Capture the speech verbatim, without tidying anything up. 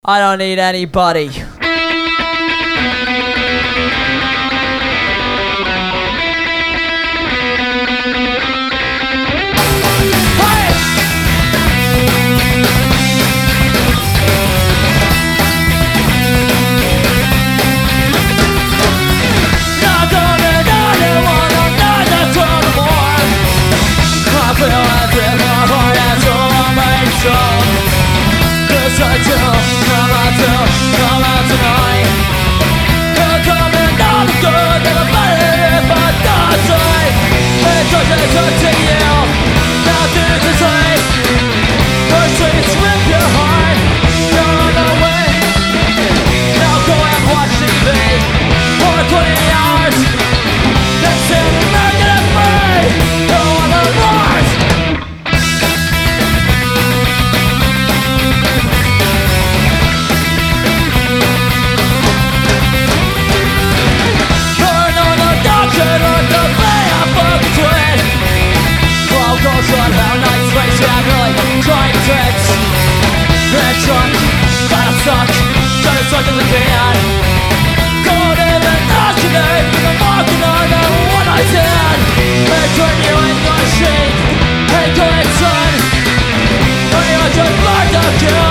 I don't need anybody. Drunk, but I suck, trying to suck as I can. Cold in the afternoon, I'm walking on the one I did. Hey, turn you ain't gonna shake. Hey, go ahead, son. Hey, I just learned to kill.